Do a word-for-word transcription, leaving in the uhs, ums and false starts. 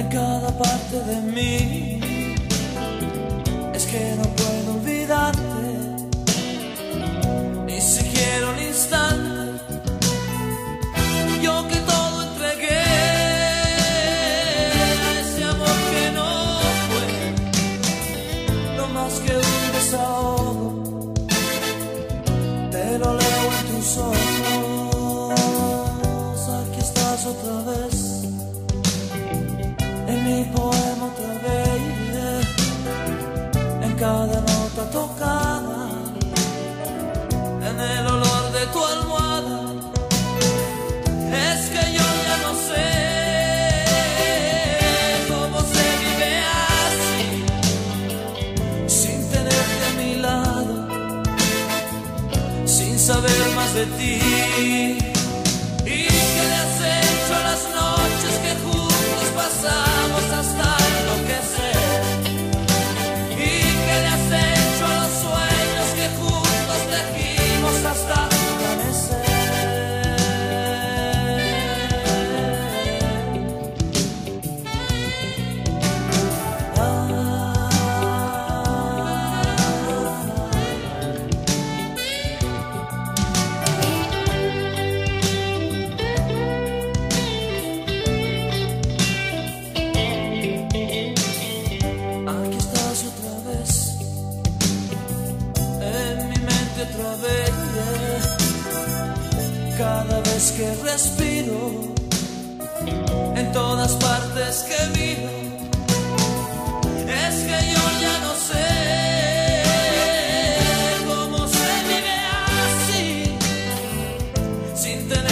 cada parte de mí. Es que no puedo olvidarte, ni siquiera un instante. Yo que todo entregué a ese amor que no fue, no más que un desahogo. Te lo leo en tus ojos. Aquí estás otra vez, en mi poema otra vez, en cada nota tocada, en el olor de tu almohada. Es que yo ya no sé cómo se vive así, sin tenerte a mi lado, sin saber más de ti. ¿Y qué le has hecho a las noches que juntos pasamos hasta enloquecer? ¿Y qué le has hecho a los sueños que juntos tejimos hasta amanecer? Aquí estás otra vez, en mi mente otra vez, cada vez que respiro, en todas partes que miro. Es que yo ya no sé cómo se vive así, sin tener